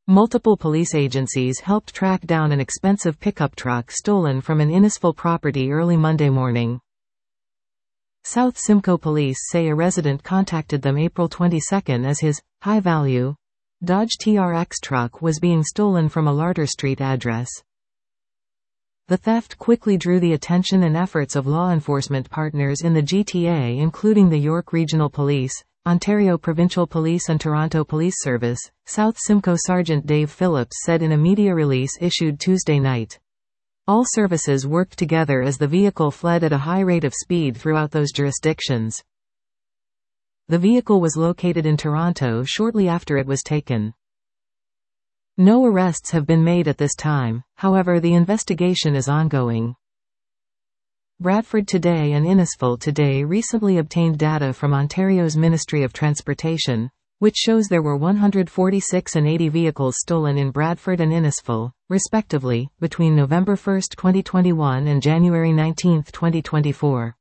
Multiple police agencies helped track down an expensive pickup truck stolen from an Innisfil property early Monday morning. South Simcoe police say a resident contacted them April 22 as his high-value Dodge TRX truck was being stolen from a Larter Street address. The theft quickly drew the attention and efforts of law enforcement partners in the GTA, including the York Regional Police, Ontario Provincial Police and Toronto Police Service. South Simcoe Sergeant Dave Phillips said in a media release issued Tuesday night. All services worked together as the vehicle fled at a high rate of speed throughout those jurisdictions. The vehicle was located in Toronto shortly after it was taken. No arrests have been made at this time, however the investigation is ongoing. Bradford Today and Innisfil Today recently obtained data from Ontario's Ministry of Transportation, which shows there were 146 and 80 vehicles stolen in Bradford and Innisfil, respectively, between November 1, 2021 and January 19, 2024.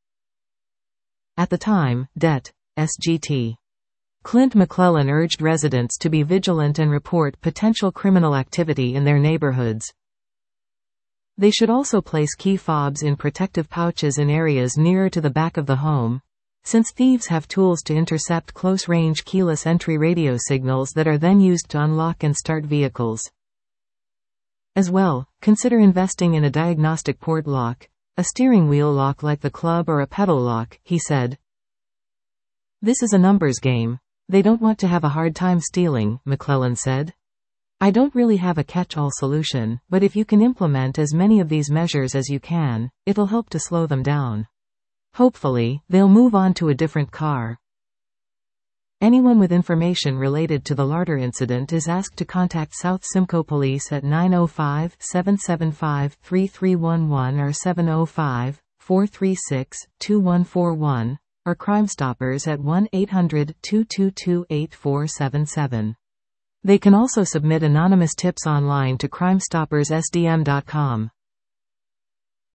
At the time, Det. SGT. Clint McClellan urged residents to be vigilant and report potential criminal activity in their neighborhoods. They should also place key fobs in protective pouches in areas nearer to the back of the home, since thieves have tools to intercept close-range keyless entry radio signals that are then used to unlock and start vehicles. As well, consider investing in a diagnostic port lock, a steering wheel lock like the club or a pedal lock, he said. This is a numbers game. They don't want to have a hard time stealing, McClellan said. I don't really have a catch-all solution, but if you can implement as many of these measures as you can, it'll help to slow them down. Hopefully, they'll move on to a different car. Anyone with information related to the Larter incident is asked to contact South Simcoe Police at 905-775-3311 or 705-436-2141, or Crime Stoppers at 1-800-222-8477. They can also submit anonymous tips online to crimestoppersSDM.com.